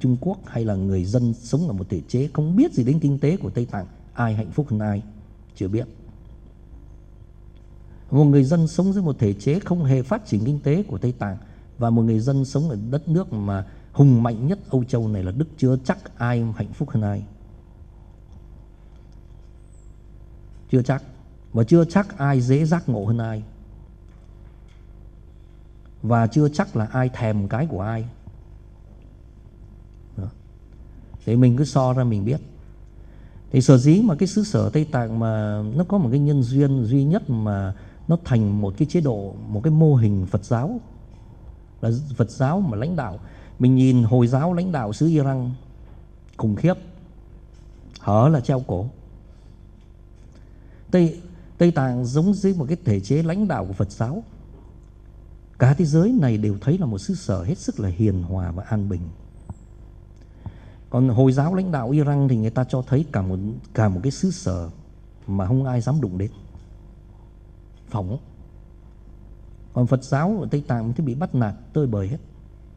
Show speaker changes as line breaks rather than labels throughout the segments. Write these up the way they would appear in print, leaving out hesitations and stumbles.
Trung Quốc hay là người dân sống ở một thể chế không biết gì đến kinh tế của Tây Tạng, ai hạnh phúc hơn ai? Chưa biết. Một người dân sống dưới một thể chế không hề phát triển kinh tế của Tây Tạng và một người dân sống ở đất nước mà hùng mạnh nhất Âu Châu này là Đức, chưa chắc ai hạnh phúc hơn ai. Chưa chắc. Và chưa chắc ai dễ giác ngộ hơn ai. Và chưa chắc là ai thèm cái của ai. Đó. Thế mình cứ so ra mình biết. Thì sở dĩ mà cái xứ sở Tây Tạng mà nó có một cái nhân duyên duy nhất mà nó thành một cái chế độ, một cái mô hình Phật giáo, là Phật giáo mà lãnh đạo. Mình nhìn Hồi giáo lãnh đạo xứ Iran khủng khiếp, hở là treo cổ. Tây Tạng giống dưới một cái thể chế lãnh đạo của Phật giáo. Cả thế giới này đều thấy là một xứ sở hết sức là hiền hòa và an bình. Còn Hồi giáo lãnh đạo Iran thì người ta cho thấy cả một cái xứ sở mà không ai dám đụng đến, phỏng. Còn Phật giáo ở Tây Tạng thì bị bắt nạt tơi bời hết,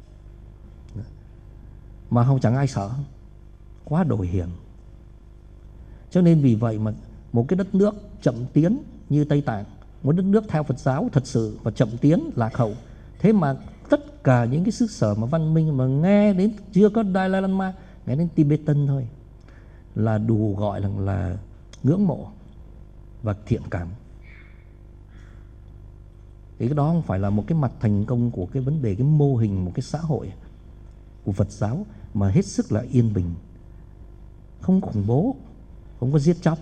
mà không chẳng ai sợ, quá đồi hiền. Cho nên vì vậy mà một cái đất nước chậm tiến như Tây Tạng, một đất nước theo Phật giáo thật sự và chậm tiến lạc hậu, thế mà tất cả những cái xứ sở mà văn minh mà nghe đến chưa có Dalai Lama, nghe đến Tibetan thôi là đủ gọi là ngưỡng mộ và thiện cảm. Thì cái đó không phải là một cái mặt thành công của cái vấn đề, cái mô hình một cái xã hội của Phật giáo mà hết sức là yên bình, không khủng bố, không có giết chóc.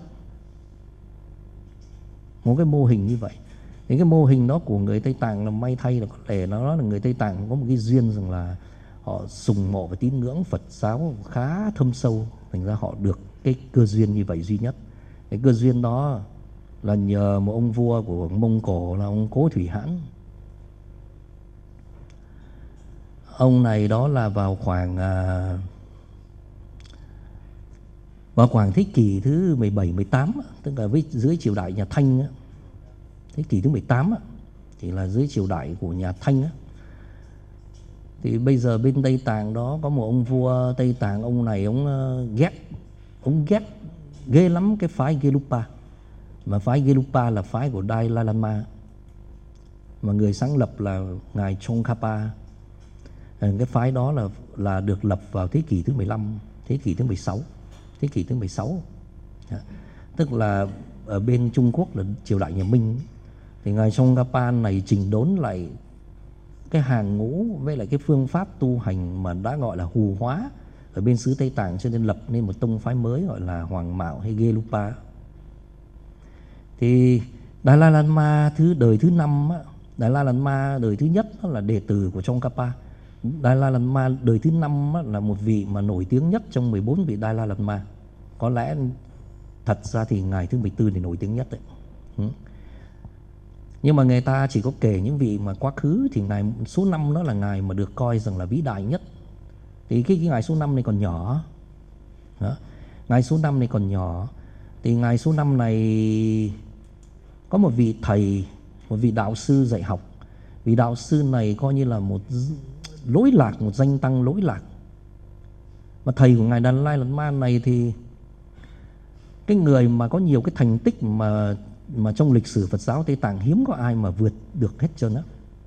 Một cái mô hình như vậy. Thì cái mô hình đó của người Tây Tạng là may thay là có thể nó là người Tây Tạng có một cái duyên rằng là họ sùng mộ và tín ngưỡng Phật giáo khá thâm sâu, thành ra họ được cái cơ duyên như vậy duy nhất. Cái cơ duyên đó là nhờ một ông vua của Mông Cổ là ông Cố Thủy Hãn. Ông này đó là vào khoảng thế kỷ thứ 17, 18, tức là dưới triều đại nhà Thanh á. Thế kỷ thứ 18 á, thì là dưới triều đại của nhà Thanh á. Thì bây giờ bên Tây Tạng đó có một ông vua Tây Tạng, ông này ông ghét ghê lắm cái phái Gelupa. Mà phái Gelupa là phái của Dalai Lama, mà người sáng lập là ngài Tsongkhapa. Cái phái đó là được lập vào thế kỷ thứ 15, thế kỷ thứ 16. Thế kỷ thứ 16. Tức là ở bên Trung Quốc là triều đại nhà Minh. Thì ngài Tsongkhapa này chỉnh đốn lại cái hàng ngũ với lại cái phương pháp tu hành mà đã gọi là hù hóa ở bên xứ Tây Tạng, cho nên lập nên một tông phái mới gọi là Hoàng Mạo hay Gelupa. Thì Dalai Lama đời thứ 5 á, Dalai Lama đời thứ nhất là đệ tử của Tsongkhapa. Dalai Lama đời thứ 5 là một vị mà nổi tiếng nhất trong 14 vị Dalai Lama. Có lẽ thật ra thì ngài thứ 14 thì nổi tiếng nhất đấy. Nhưng mà người ta chỉ có kể những vị mà quá khứ, thì ngài số 5 đó là ngài mà được coi rằng là vĩ đại nhất. Thì cái ngài số 5 này còn nhỏ đó. Ngài số 5 này còn nhỏ. Thì ngài số 5 này có một vị thầy, một vị đạo sư dạy học. Vị đạo sư này coi như là một lỗi lạc, một danh tăng lỗi lạc. Mà thầy của ngài Dalai Lama này thì cái người mà có nhiều cái thành tích mà trong lịch sử Phật giáo Tây Tạng hiếm có ai mà vượt được hết trơn á.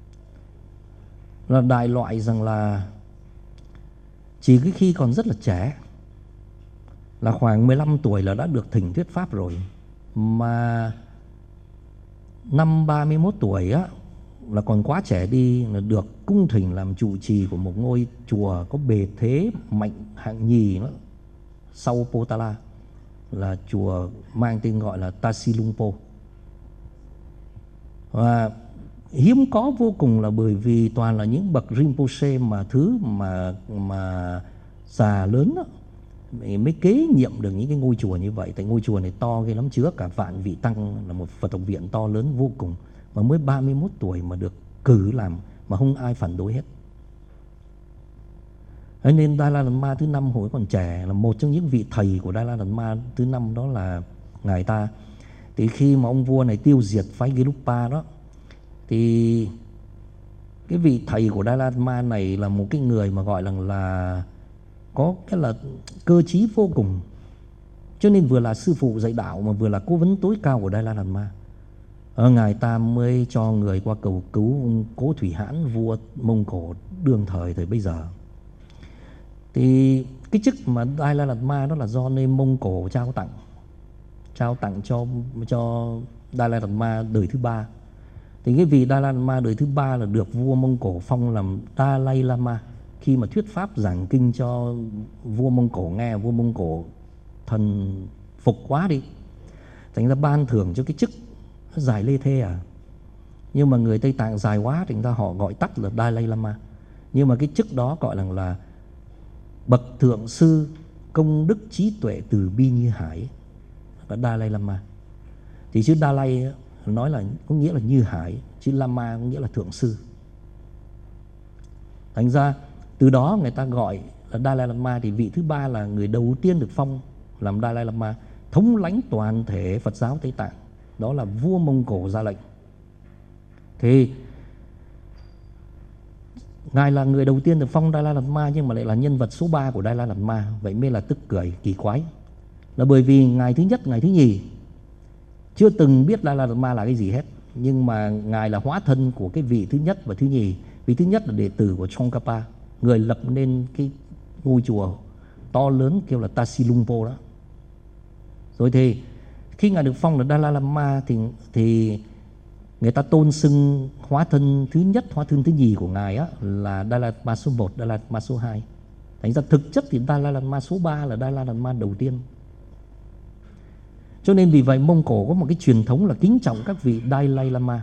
Là đại loại rằng là chỉ cái khi còn rất là trẻ, là khoảng 15 tuổi là đã được thỉnh thuyết pháp rồi. Mà năm 31 tuổi á, là còn quá trẻ đi, là được cung thỉnh làm trụ trì của một ngôi chùa có bề thế mạnh hạng nhì đó, sau Potala, là chùa mang tên gọi là Tasilungpo. Và hiếm có vô cùng là bởi vì toàn là những bậc Rinpoche mà thứ mà già lớn đó, mới kế nhiệm được những cái ngôi chùa như vậy. Tại ngôi chùa này to ghê lắm, chứa cả vạn vị tăng, là một Phật học viện to lớn vô cùng, mà mới 31 tuổi mà được cử làm mà không ai phản đối hết. Thế nên Dalai Lama thứ 5 hồi còn trẻ là một trong những vị thầy của Dalai Lama thứ 5 đó là ngài ta. Thì khi mà ông vua này tiêu diệt phái Gelupa đó, thì cái vị thầy của Dalai Lama này là một cái người mà gọi là có cái là cơ trí vô cùng, cho nên vừa là sư phụ dạy đạo mà vừa là cố vấn tối cao của Dalai Lama. Ngài ta mới cho người qua cầu cứu ông Cố Thủy Hãn, vua Mông Cổ đương thời bây giờ. Thì cái chức mà Dalai Lama đó là do nên Mông Cổ trao tặng cho Dalai Lama đời thứ 3. Thì cái vị Dalai Lama đời thứ 3 là được vua Mông Cổ phong làm Dalai Lama. Khi mà thuyết pháp giảng kinh cho vua Mông Cổ nghe, vua Mông Cổ thần phục quá đi, thành ra ban thưởng cho cái chức dài lê thê à. Nhưng mà người Tây Tạng dài quá, thành ra họ gọi tắt là Dalai Lama. Nhưng mà cái chức đó gọi là bậc thượng sư công đức trí tuệ từ bi như hải, là Dalai Lama. Thì chữ Dalai nói là có nghĩa là như hải, chữ Lama có nghĩa là thượng sư. Thành ra từ đó người ta gọi là Dalai Lama. Thì vị thứ 3 là người đầu tiên được phong làm Dalai Lama, thống lãnh toàn thể Phật giáo Tây Tạng. Đó là vua Mông Cổ ra lệnh. Thì ngài là người đầu tiên được phong Dalai Lama, nhưng mà lại là nhân vật số 3 của Dalai Lama. Vậy mới là tức cười kỳ quái, là bởi vì ngài thứ nhất, ngài thứ nhì chưa từng biết Dalai Lama là cái gì hết, nhưng mà ngài là hóa thân của cái vị thứ nhất và thứ nhì. Vị thứ nhất là đệ tử của Tsongkhapa, người lập nên cái ngôi chùa to lớn kêu là Tasilumpo đó. Rồi thì khi ngài được phong là Dalai Lama thì người ta tôn xưng hóa thân thứ nhất, hóa thân thứ nhì của ngài á, là Dalai Lama số 1, Dalai Lama số 2. Thành ra thực chất thì Dalai Lama số 3 là Dalai Lama đầu tiên. Cho nên vì vậy Mông Cổ có một cái truyền thống là kính trọng các vị Dalai Lama.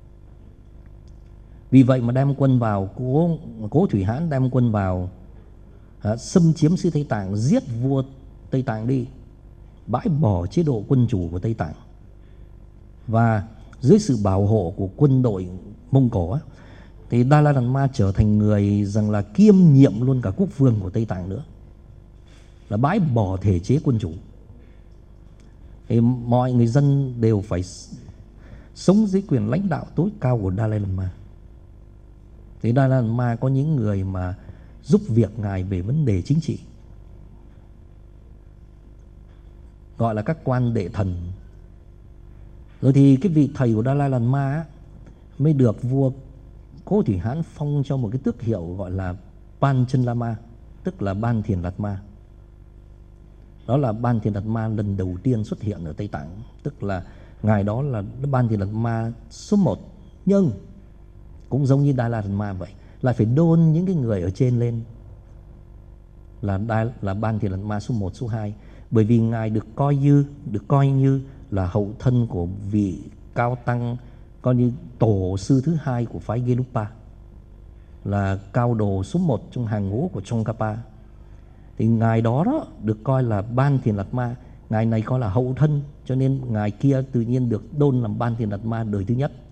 Vì vậy mà đem quân vào, Cố Thủy Hãn đem quân vào xâm chiếm xứ Tây Tạng, giết vua Tây Tạng đi, bãi bỏ chế độ quân chủ của Tây Tạng. Và dưới sự bảo hộ của quân đội Mông Cổ thì Dalai Lama trở thành người rằng là kiêm nhiệm luôn cả quốc vương của Tây Tạng nữa, là bãi bỏ thể chế quân chủ. Thì mọi người dân đều phải sống dưới quyền lãnh đạo tối cao của Dalai Lama. Thì Dalai Lama có những người mà giúp việc ngài về vấn đề chính trị, gọi là các quan đệ thần. Rồi thì cái vị thầy của Dalai Lama mới được vua Cố Thủy Hãn phong cho một cái tước hiệu gọi là Panchen Lama, tức là Ban Thiền Đạt Ma. Đó là Ban Thiền Đạt Ma lần đầu tiên xuất hiện ở Tây Tạng, tức là ngài đó là Ban Thiền Đạt Ma số 1. Nhưng cũng giống như Dalai Lama vậy, lại phải đôn những cái người ở trên lên là Ban Thiền Đạt Ma số 1, số 2. Bởi vì ngài được coi như là hậu thân của vị cao tăng, coi như tổ sư thứ 2 của phái Gelugpa, là cao đồ số 1 trong hàng ngũ của Tsongkhapa. Thì ngài đó được coi là Ban Thiền Đạt Ma, ngài này coi là hậu thân, cho nên ngài kia tự nhiên được đôn làm Ban Thiền Đạt Ma đời thứ nhất.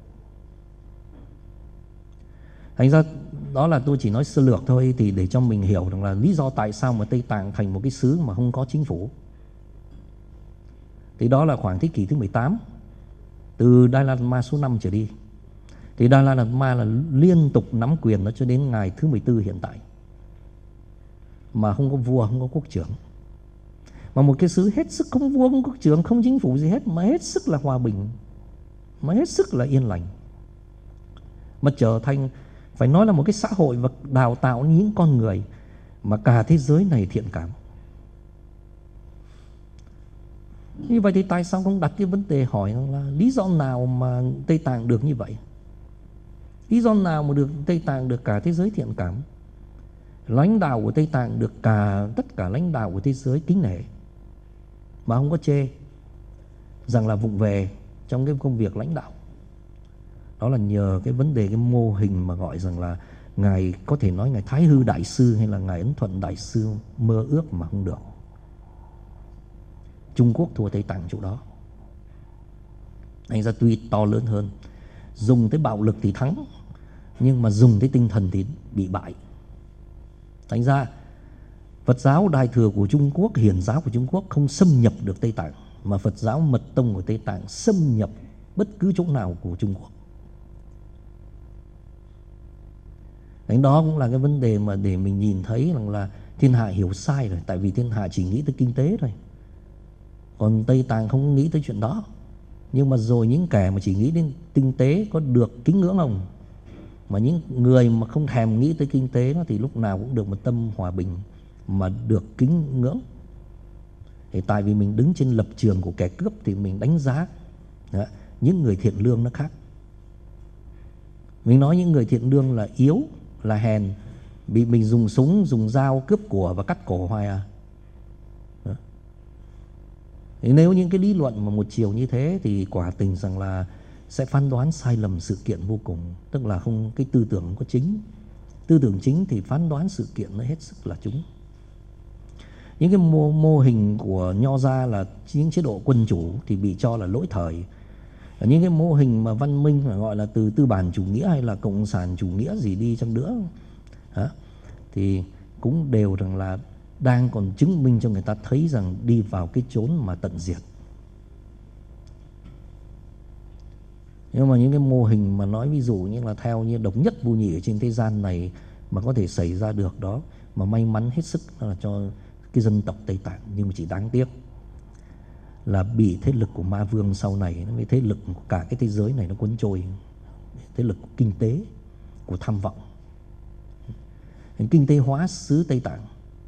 Thành ra đó là tôi chỉ nói sơ lược thôi, thì để cho mình hiểu rằng là lý do tại sao mà Tây Tạng thành một cái xứ mà không có chính phủ. Thì đó là khoảng thế kỷ thứ 18, từ Dalai Lama số 5 trở đi. Thì Dalai Lama là liên tục nắm quyền đó cho đến ngày thứ 14 hiện tại, mà không có vua, không có quốc trưởng. Mà một cái xứ hết sức không vua, không quốc trưởng, không chính phủ gì hết, mà hết sức là hòa bình, mà hết sức là yên lành, mà trở thành phải nói là một cái xã hội và đào tạo những con người mà cả thế giới này thiện cảm. Như vậy thì tại sao không đặt cái vấn đề hỏi là lý do nào mà Tây Tạng được như vậy? Lý do nào mà được Tây Tạng được cả thế giới thiện cảm? Lãnh đạo của Tây Tạng được tất cả lãnh đạo của thế giới kính nể, mà không có chê rằng là vụng về trong cái công việc lãnh đạo. Đó là nhờ cái vấn đề, cái mô hình mà gọi rằng là ngài có thể nói ngài Thái Hư Đại Sư hay là ngài Ấn Thuận Đại Sư mơ ước mà không được. Trung Quốc thua Tây Tạng chỗ đó. Thành ra tuy to lớn hơn, dùng tới bạo lực thì thắng, nhưng mà dùng tới tinh thần thì bị bại. Thành ra Phật giáo Đại Thừa của Trung Quốc, Hiền giáo của Trung Quốc không xâm nhập được Tây Tạng, mà Phật giáo Mật Tông của Tây Tạng xâm nhập bất cứ chỗ nào của Trung Quốc. Đấy, đó cũng là cái vấn đề mà để mình nhìn thấy rằng là thiên hạ hiểu sai rồi, tại vì thiên hạ chỉ nghĩ tới kinh tế thôi, còn Tây Tạng không nghĩ tới chuyện đó. Nhưng mà rồi những kẻ mà chỉ nghĩ đến kinh tế có được kính ngưỡng không? Mà những người mà không thèm nghĩ tới kinh tế đó thì lúc nào cũng được một tâm hòa bình mà được kính ngưỡng. Thì tại vì mình đứng trên lập trường của kẻ cướp thì mình đánh giá đó, những người thiện lương nó khác. Mình nói những người thiện lương là yếu, là hèn, bị mình dùng súng, dùng dao cướp của và cắt cổ hoài à. Đó. Thì nếu những cái lý luận mà một chiều như thế thì quả tình rằng là sẽ phán đoán sai lầm sự kiện vô cùng. Tức là không, cái tư tưởng không có chính. Tư tưởng chính thì phán đoán sự kiện nó hết sức là trúng. Những cái mô hình của Nho gia là những chế độ quân chủ thì bị cho là lỗi thời. Những cái mô hình mà văn minh mà gọi là từ tư bản chủ nghĩa hay là cộng sản chủ nghĩa gì đi chăng nữa đó, thì cũng đều rằng là đang còn chứng minh cho người ta thấy rằng đi vào cái chốn mà tận diệt. Nhưng mà những cái mô hình mà nói ví dụ như là theo như độc nhất vô nhị ở trên thế gian này mà có thể xảy ra được đó, mà may mắn hết sức là cho cái dân tộc Tây Tạng, nhưng mà chỉ đáng tiếc là bị thế lực của ma vương sau này, với thế lực của cả cái thế giới này nó cuốn trôi. Thế lực của kinh tế, của tham vọng, kinh tế hóa xứ Tây Tạng.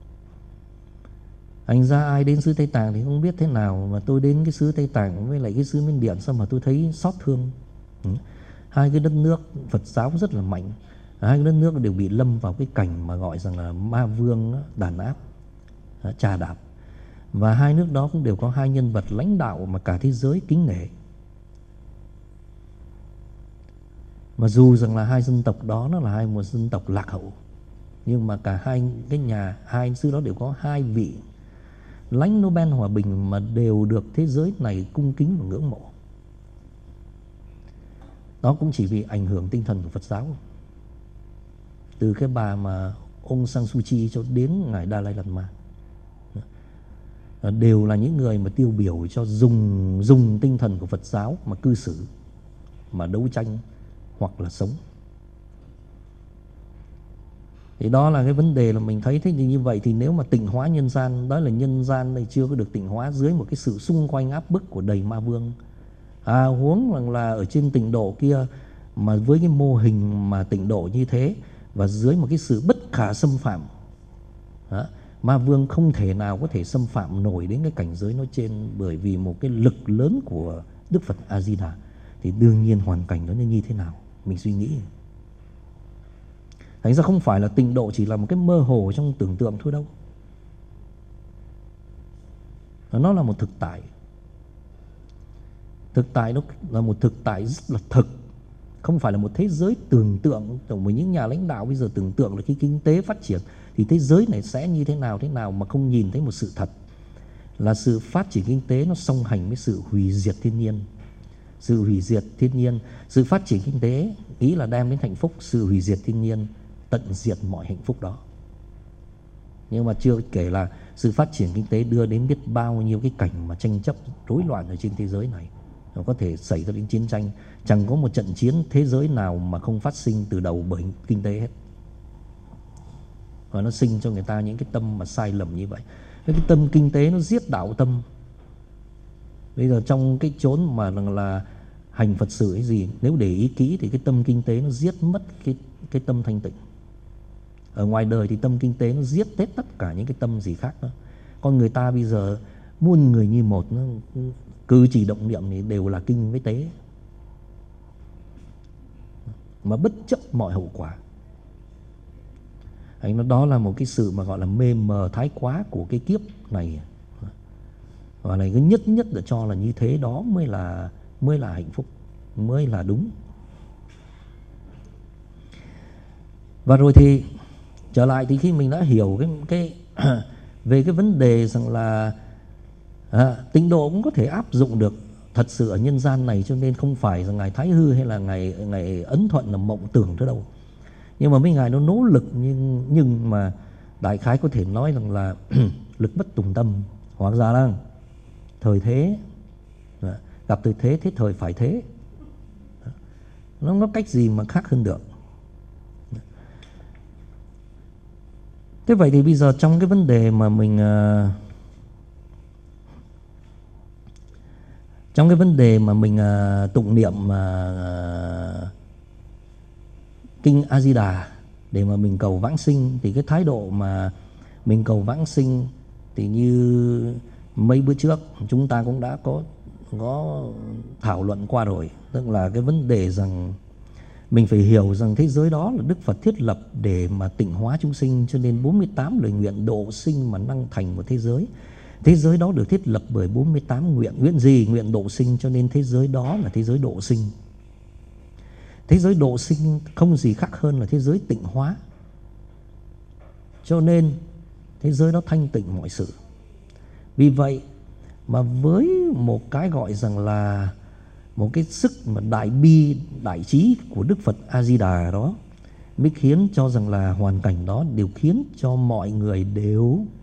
Thành ra ai đến xứ Tây Tạng thì không biết thế nào, mà tôi đến cái xứ Tây Tạng với lại cái xứ Miến Điện sao mà tôi thấy xót thương. Hai cái đất nước Phật giáo rất là mạnh, hai cái đất nước đều bị lâm vào cái cảnh mà gọi rằng là ma vương đàn áp, trà đạp. Và hai nước đó cũng đều có hai nhân vật lãnh đạo mà cả thế giới kính nể. Mà dù rằng là hai dân tộc đó nó là hai một dân tộc lạc hậu, nhưng mà cả hai cái nhà, hai xứ đó đều có hai vị lãnh Nobel hòa bình mà đều được thế giới này cung kính và ngưỡng mộ. Đó cũng chỉ vì ảnh hưởng tinh thần của Phật giáo. Từ cái bà mà Aung San Suu Kyi cho đến ngài Dalai Lama đều là những người mà tiêu biểu cho dùng tinh thần của Phật giáo mà cư xử, mà đấu tranh hoặc là sống. Thì đó là cái vấn đề là mình thấy thế. Như vậy thì nếu mà tịnh hóa nhân gian, đó là nhân gian này chưa có được tịnh hóa dưới một cái sự xung quanh áp bức của đầy ma vương. Huống rằng là ở trên tịnh độ kia mà với cái mô hình mà tịnh độ như thế và dưới một cái sự bất khả xâm phạm, ma vương không thể nào có thể xâm phạm nổi đến cái cảnh giới nói trên, bởi vì một cái lực lớn của Đức Phật A Di Đà. Thì đương nhiên hoàn cảnh đó như thế nào mình suy nghĩ. Thành ra không phải là tịnh độ chỉ là một cái mơ hồ trong tưởng tượng thôi đâu, nó là một thực tại. Thực tại nó là một thực tại rất là thực, không phải là một thế giới tưởng tượng. Tổng với những nhà lãnh đạo bây giờ tưởng tượng là khi kinh tế phát triển thì thế giới này sẽ như thế nào mà không nhìn thấy một sự thật là sự phát triển kinh tế nó song hành với sự hủy diệt thiên nhiên. Sự hủy diệt thiên nhiên, sự phát triển kinh tế ý là đem đến hạnh phúc, sự hủy diệt thiên nhiên tận diệt mọi hạnh phúc đó. Nhưng mà chưa kể là sự phát triển kinh tế đưa đến biết bao nhiêu cái cảnh mà tranh chấp rối loạn ở trên thế giới này. Nó có thể xảy ra đến chiến tranh. Chẳng có một trận chiến thế giới nào mà không phát sinh từ đầu bởi kinh tế hết. Và nó sinh cho người ta những cái tâm mà sai lầm như vậy. Cái tâm kinh tế nó giết đạo tâm. Bây giờ trong cái chốn mà là hành Phật sự hay gì, nếu để ý kỹ thì cái tâm kinh tế nó giết mất cái tâm thanh tịnh. Ở ngoài đời thì tâm kinh tế nó giết hết tất cả những cái tâm gì khác đó. Con người ta bây giờ muôn người như một, nó cử chỉ động niệm thì đều là kinh với tế, mà bất chấp mọi hậu quả. Đó là một cái sự mà gọi là mê mờ thái quá của cái kiếp này. Và này cái nhất là cho là như thế đó mới là hạnh phúc, mới là đúng. Và rồi thì trở lại thì khi mình đã hiểu cái về cái vấn đề rằng là tịnh độ cũng có thể áp dụng được thật sự ở nhân gian này, cho nên không phải rằng ngài Thái Hư hay là ngài Ấn Thuận là mộng tưởng nữa đâu. Nhưng mà mấy ngài nó nỗ lực, nhưng mà đại khái có thể nói rằng là lực bất tùng tâm, hoặc ra là thời thế gặp thời thế, thế thời phải thế. Nó cách gì mà khác hơn được. Thế vậy thì bây giờ trong cái vấn đề mà mình tụng niệm kinh A Di Đà để mà mình cầu vãng sinh, thì cái thái độ mà mình cầu vãng sinh thì như mấy bữa trước chúng ta cũng đã có thảo luận qua rồi. Tức là cái vấn đề rằng mình phải hiểu rằng thế giới đó là Đức Phật thiết lập để mà tịnh hóa chúng sinh, cho nên 48 lời nguyện độ sinh mà năng thành một thế giới. Thế giới đó được thiết lập bởi 48 nguyện. Nguyện gì? Nguyện độ sinh, cho nên thế giới đó là thế giới độ sinh. Thế giới độ sinh không gì khác hơn là thế giới tịnh hóa, cho nên thế giới đó thanh tịnh mọi sự. Vì vậy mà với một cái gọi rằng là một cái sức mà đại bi, đại trí của Đức Phật A Di Đà đó mới khiến cho rằng là hoàn cảnh đó đều khiến cho mọi người đều